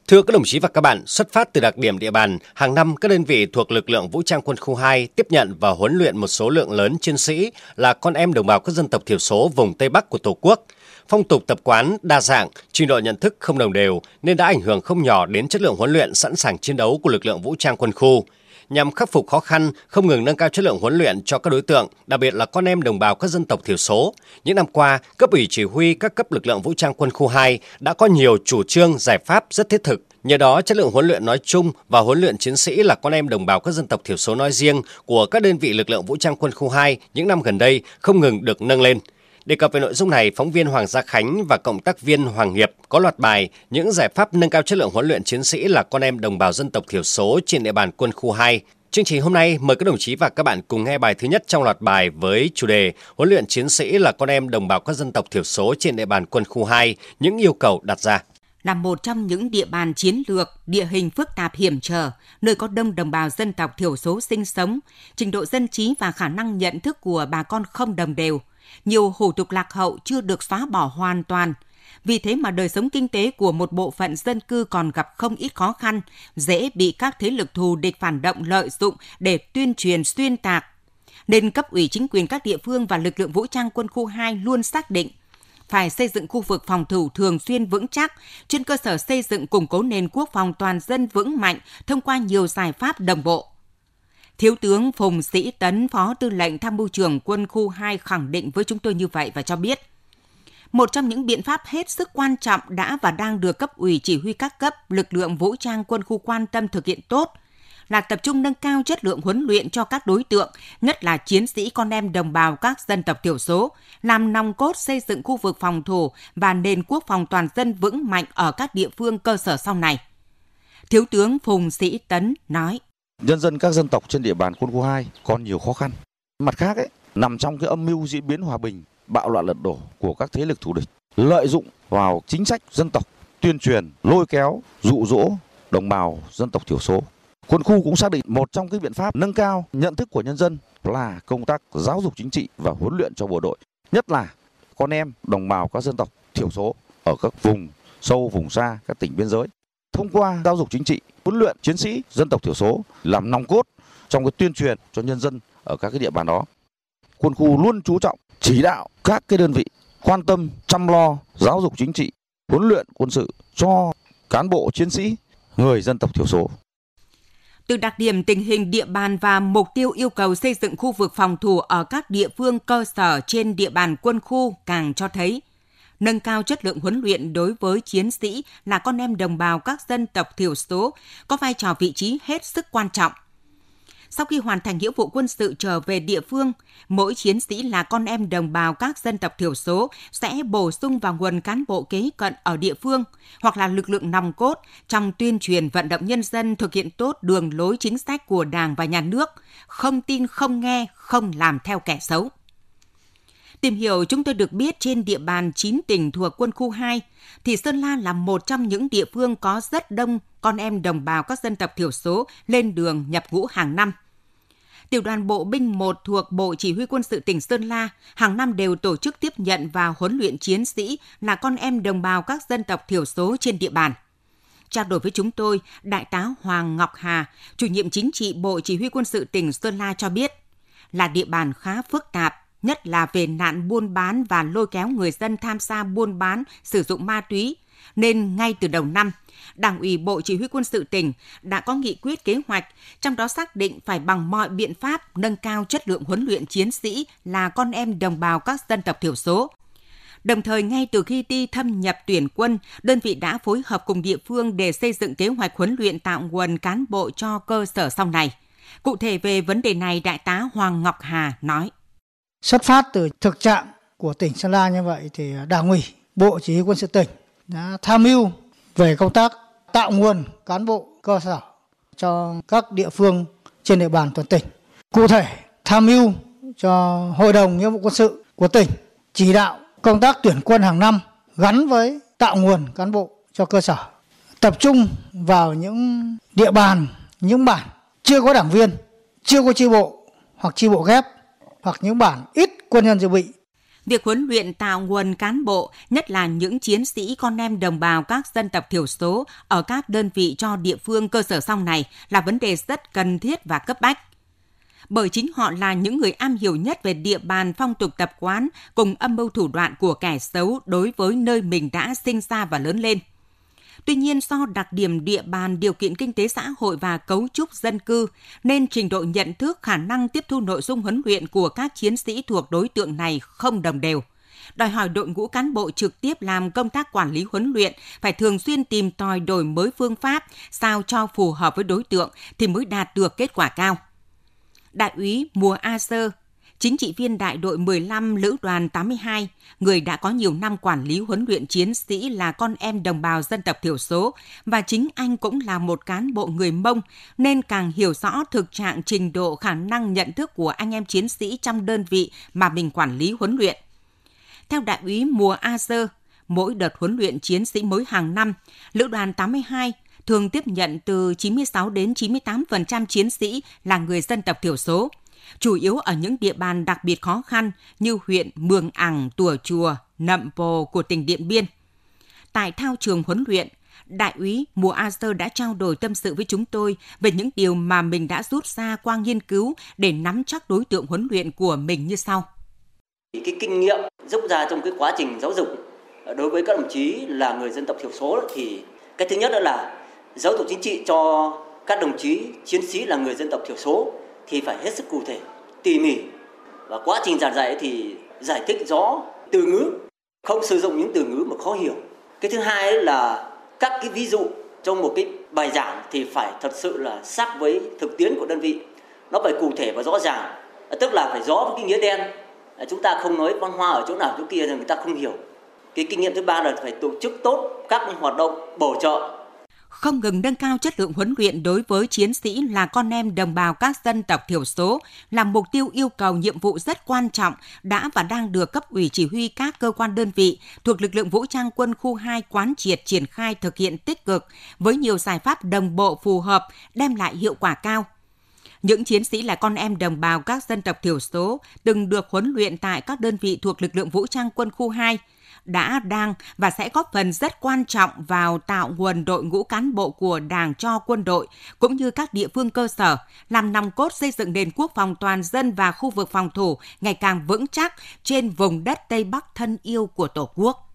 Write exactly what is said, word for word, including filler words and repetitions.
Thưa các đồng chí và các bạn, xuất phát từ đặc điểm địa bàn, hàng năm các đơn vị thuộc lực lượng vũ trang quân khu hai tiếp nhận và huấn luyện một số lượng lớn chiến sĩ là con em đồng bào các dân tộc thiểu số vùng Tây Bắc của Tổ quốc. Phong tục tập quán đa dạng, trình độ nhận thức không đồng đều nên đã ảnh hưởng không nhỏ đến chất lượng huấn luyện sẵn sàng chiến đấu của lực lượng vũ trang quân khu. Nhằm khắc phục khó khăn, không ngừng nâng cao chất lượng huấn luyện cho các đối tượng, đặc biệt là con em đồng bào các dân tộc thiểu số. Những năm qua, cấp ủy chỉ huy các cấp lực lượng vũ trang quân khu hai đã có nhiều chủ trương, giải pháp rất thiết thực. Nhờ đó, chất lượng huấn luyện nói chung và huấn luyện chiến sĩ là con em đồng bào các dân tộc thiểu số nói riêng của các đơn vị lực lượng vũ trang quân khu hai những năm gần đây không ngừng được nâng lên. Đề cập về nội dung này, phóng viên Hoàng Gia Khánh và cộng tác viên Hoàng Hiệp có loạt bài những giải pháp nâng cao chất lượng huấn luyện chiến sĩ là con em đồng bào dân tộc thiểu số trên địa bàn quân khu hai. Chương trình hôm nay mời các đồng chí và các bạn cùng nghe bài thứ nhất trong loạt bài với chủ đề huấn luyện chiến sĩ là con em đồng bào các dân tộc thiểu số trên địa bàn quân khu hai, những yêu cầu đặt ra. Là một trong những địa bàn chiến lược, địa hình phức tạp hiểm trở, nơi có đông đồng bào dân tộc thiểu số sinh sống, trình độ dân trí và khả năng nhận thức của bà con không đồng đều. Nhiều hủ tục lạc hậu chưa được xóa bỏ hoàn toàn. Vì thế mà đời sống kinh tế của một bộ phận dân cư còn gặp không ít khó khăn, dễ bị các thế lực thù địch phản động lợi dụng để tuyên truyền xuyên tạc. Nên cấp ủy chính quyền các địa phương và lực lượng vũ trang quân khu hai luôn xác định phải xây dựng khu vực phòng thủ thường xuyên vững chắc, trên cơ sở xây dựng củng cố nền quốc phòng toàn dân vững mạnh thông qua nhiều giải pháp đồng bộ. Thiếu tướng Phùng Sĩ Tấn, Phó Tư lệnh Tham mưu trưởng Quân khu hai khẳng định với chúng tôi như vậy và cho biết, một trong những biện pháp hết sức quan trọng đã và đang được cấp ủy chỉ huy các cấp lực lượng vũ trang quân khu quan tâm thực hiện tốt là tập trung nâng cao chất lượng huấn luyện cho các đối tượng, nhất là chiến sĩ con em đồng bào các dân tộc thiểu số, làm nòng cốt xây dựng khu vực phòng thủ và nền quốc phòng toàn dân vững mạnh ở các địa phương cơ sở sau này. Thiếu tướng Phùng Sĩ Tấn nói: Nhân dân các dân tộc trên địa bàn quân khu hai còn nhiều khó khăn. Mặt khác, ấy, nằm trong cái âm mưu diễn biến hòa bình, bạo loạn lật đổ của các thế lực thù địch, lợi dụng vào chính sách dân tộc, tuyên truyền, lôi kéo, dụ dỗ đồng bào dân tộc thiểu số. Quân khu cũng xác định một trong các biện pháp nâng cao nhận thức của nhân dân là công tác giáo dục chính trị và huấn luyện cho bộ đội, nhất là con em đồng bào các dân tộc thiểu số ở các vùng sâu, vùng xa, các tỉnh biên giới. Thông qua giáo dục chính trị, huấn luyện chiến sĩ dân tộc thiểu số làm nòng cốt trong cái tuyên truyền cho nhân dân ở các cái địa bàn đó. Quân khu luôn chú trọng chỉ đạo các cái đơn vị quan tâm chăm lo giáo dục chính trị, huấn luyện quân sự cho cán bộ chiến sĩ người dân tộc thiểu số. Từ đặc điểm tình hình địa bàn và mục tiêu yêu cầu xây dựng khu vực phòng thủ ở các địa phương cơ sở trên địa bàn quân khu càng cho thấy nâng cao chất lượng huấn luyện đối với chiến sĩ là con em đồng bào các dân tộc thiểu số có vai trò vị trí hết sức quan trọng. Sau khi hoàn thành nghĩa vụ quân sự trở về địa phương, mỗi chiến sĩ là con em đồng bào các dân tộc thiểu số sẽ bổ sung vào nguồn cán bộ kế cận ở địa phương hoặc là lực lượng nòng cốt trong tuyên truyền vận động nhân dân thực hiện tốt đường lối chính sách của Đảng và Nhà nước, không tin, không nghe, không làm theo kẻ xấu. Tìm hiểu chúng tôi được biết trên địa bàn chín tỉnh thuộc quân khu hai, thì Sơn La là một trong những địa phương có rất đông con em đồng bào các dân tộc thiểu số lên đường nhập ngũ hàng năm. Tiểu đoàn Bộ binh một thuộc Bộ Chỉ huy Quân sự tỉnh Sơn La hàng năm đều tổ chức tiếp nhận và huấn luyện chiến sĩ là con em đồng bào các dân tộc thiểu số trên địa bàn. Trao đổi với chúng tôi, Đại tá Hoàng Ngọc Hà, chủ nhiệm chính trị Bộ Chỉ huy Quân sự tỉnh Sơn La cho biết, là địa bàn khá phức tạp, nhất là về nạn buôn bán và lôi kéo người dân tham gia buôn bán, sử dụng ma túy. Nên ngay từ đầu năm, Đảng ủy Bộ Chỉ huy Quân sự tỉnh đã có nghị quyết kế hoạch, trong đó xác định phải bằng mọi biện pháp nâng cao chất lượng huấn luyện chiến sĩ là con em đồng bào các dân tộc thiểu số. Đồng thời, ngay từ khi đi thâm nhập tuyển quân, đơn vị đã phối hợp cùng địa phương để xây dựng kế hoạch huấn luyện tạo nguồn cán bộ cho cơ sở sau này. Cụ thể về vấn đề này, Đại tá Hoàng Ngọc Hà nói: Xuất phát từ thực trạng của tỉnh Sơn La như vậy thì Đảng ủy, Bộ Chỉ huy Quân sự tỉnh đã tham mưu về công tác tạo nguồn cán bộ cơ sở cho các địa phương trên địa bàn toàn tỉnh. Cụ thể, tham mưu cho Hội đồng Nghĩa vụ Quân sự của tỉnh chỉ đạo công tác tuyển quân hàng năm gắn với tạo nguồn cán bộ cho cơ sở, tập trung vào những địa bàn, những bản chưa có đảng viên, chưa có chi bộ hoặc chi bộ ghép, hoặc những bản ít quân nhân dự bị. Việc huấn luyện tạo nguồn cán bộ, nhất là những chiến sĩ con em đồng bào các dân tộc thiểu số ở các đơn vị cho địa phương cơ sở sau này là vấn đề rất cần thiết và cấp bách. Bởi chính họ là những người am hiểu nhất về địa bàn, phong tục tập quán cùng âm mưu thủ đoạn của kẻ xấu đối với nơi mình đã sinh ra và lớn lên. Tuy nhiên, do đặc điểm địa bàn, điều kiện kinh tế xã hội và cấu trúc dân cư, nên trình độ nhận thức, khả năng tiếp thu nội dung huấn luyện của các chiến sĩ thuộc đối tượng này không đồng đều. Đòi hỏi đội ngũ cán bộ trực tiếp làm công tác quản lý huấn luyện phải thường xuyên tìm tòi đổi mới phương pháp sao cho phù hợp với đối tượng thì mới đạt được kết quả cao. Đại úy Mùa A Sơ, chính trị viên đại đội mười lăm Lữ đoàn tám mươi hai, người đã có nhiều năm quản lý huấn luyện chiến sĩ là con em đồng bào dân tộc thiểu số và chính anh cũng là một cán bộ người Mông nên càng hiểu rõ thực trạng, trình độ, khả năng nhận thức của anh em chiến sĩ trong đơn vị mà mình quản lý huấn luyện. Theo đại úy Mùa A Sơ, mỗi đợt huấn luyện chiến sĩ mới hàng năm, Lữ đoàn tám mươi hai thường tiếp nhận từ chín mươi sáu đến chín mươi tám phần trăm chiến sĩ là người dân tộc thiểu số, chủ yếu ở những địa bàn đặc biệt khó khăn như huyện Mường Ảng, Tùa Chùa, Nậm Pồ của tỉnh Điện Biên. Tại thao trường huấn luyện, đại úy Mùa A Sơ đã trao đổi tâm sự với chúng tôi về những điều mà mình đã rút ra qua nghiên cứu để nắm chắc đối tượng huấn luyện của mình như sau. Cái kinh nghiệm rút ra trong cái quá trình giáo dục đối với các đồng chí là người dân tộc thiểu số thì cái thứ nhất đó là giáo dục chính trị cho các đồng chí chiến sĩ là người dân tộc thiểu số thì phải hết sức cụ thể, tỉ mỉ, và quá trình giảng dạy thì giải thích rõ từ ngữ, không sử dụng những từ ngữ mà khó hiểu. Cái thứ hai là các cái ví dụ trong một cái bài giảng thì phải thật sự là sát với thực tiễn của đơn vị, nó phải cụ thể và rõ ràng, tức là phải rõ với cái nghĩa đen. Chúng ta không nói văn hoa ở chỗ nào chỗ kia thì người ta không hiểu. Cái kinh nghiệm thứ ba là phải tổ chức tốt các hoạt động bổ trợ. Không ngừng nâng cao chất lượng huấn luyện đối với chiến sĩ là con em đồng bào các dân tộc thiểu số là mục tiêu, yêu cầu, nhiệm vụ rất quan trọng đã và đang được cấp ủy chỉ huy các cơ quan đơn vị thuộc lực lượng vũ trang quân khu hai quán triệt, triển khai, thực hiện tích cực với nhiều giải pháp đồng bộ phù hợp, đem lại hiệu quả cao. Những chiến sĩ là con em đồng bào các dân tộc thiểu số từng được huấn luyện tại các đơn vị thuộc lực lượng vũ trang quân khu hai đã, đang và sẽ góp phần rất quan trọng vào tạo nguồn đội ngũ cán bộ của Đảng cho quân đội cũng như các địa phương cơ sở, làm nòng cốt xây dựng nền quốc phòng toàn dân và khu vực phòng thủ ngày càng vững chắc trên vùng đất Tây Bắc thân yêu của Tổ quốc.